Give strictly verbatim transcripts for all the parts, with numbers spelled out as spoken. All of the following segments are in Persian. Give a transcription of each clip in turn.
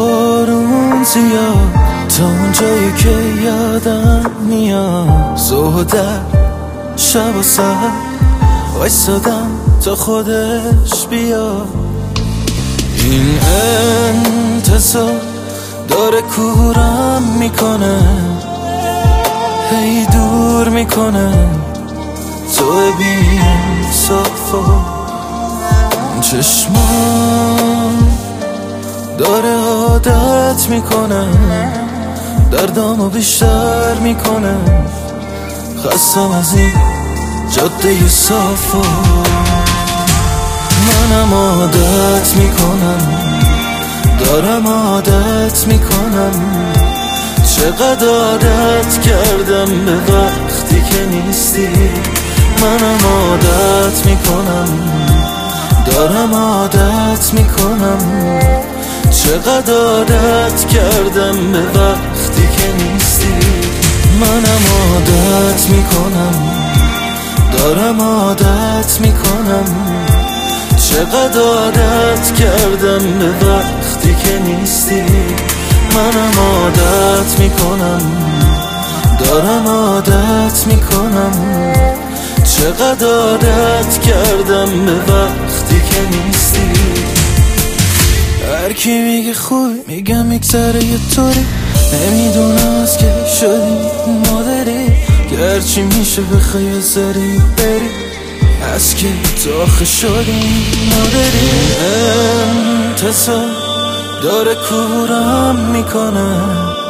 بارون زیاد تا اونجایی که یادم میاد. صبح در شب و سر وایسادم تا خودش بیاد. این انتظار داره کورم میکنه، هی دور میکنه تو بی انصافا. چشمام داره عادت میکنه، دردامو بیشتر میکنه. خستم از این جاده صافا. منم عادت میکنم، دارم عادت میکنم. چقدر عادت کردم به وقتی که نیستی. منم عادت میکنم، دارم عادت میکنم. چقدر عادت کردم به وقتی که نیستی. منم عادت میکنم، دارم عادت میکنم. چقدر عادت کردم به وقتی که نیستی. منم عادت میکنم، دارم عادت میکنم. چقدر عادت کردم به وقتی که نیستی. هر کی میگه خوبی میگم میگذره یه طوری. نمیدونم از که شدی مادری، که هرچی میشه بخوای یه سری بری. از که تو آخه شدی مادری. انتظار داره کورم میکنه،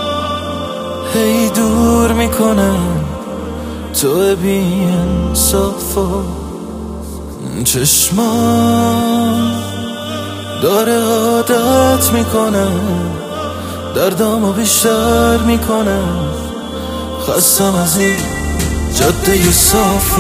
هی دور میکنه تو بی انصافا. چشمام داره عادت میکنه، دردامو بیشتر میکنه. خستم از این جاده صافا.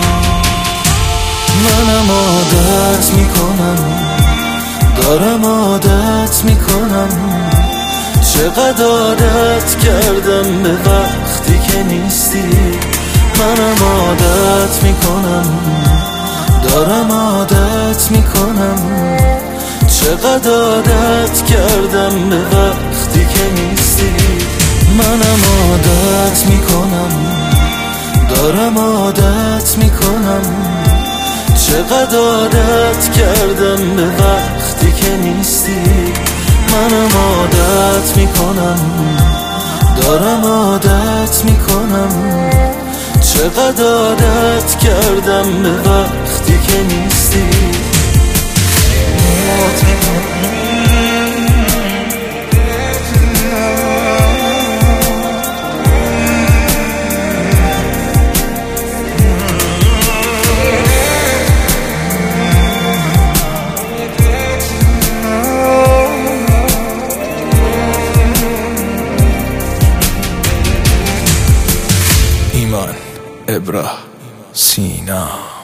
منم عادت میکنم، دارم عادت میکنم. چقدر عادت کردم به وقتی که نیستی. منم عادت میکنم، دارم عادت میکنم. چقدر عادت کردم به وقتی که نیستی. منم عادت میکنم، دارم عادت میکنم. چقدر عادت کردم به وقتی که نیستی. منم عادت میکنم، دارم عادت میکنم. چقدر عادت کردم به وقتی که نیستی. ایمان ابرا سینا.